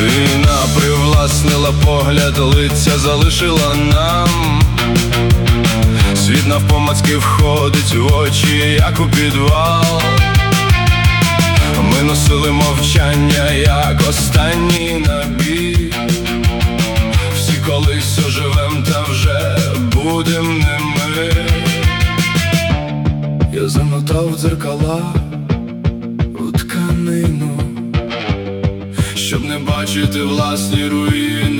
Війна привласнила погляд, лиця залишила нам. Світ навпомацьки входить в очі, як у підвал. Ми носили мовчання, як останній набій. Всі колись оживем, та вже будем ними. Я замотав дзеркала у тканину, щоб не бачити власні руїни.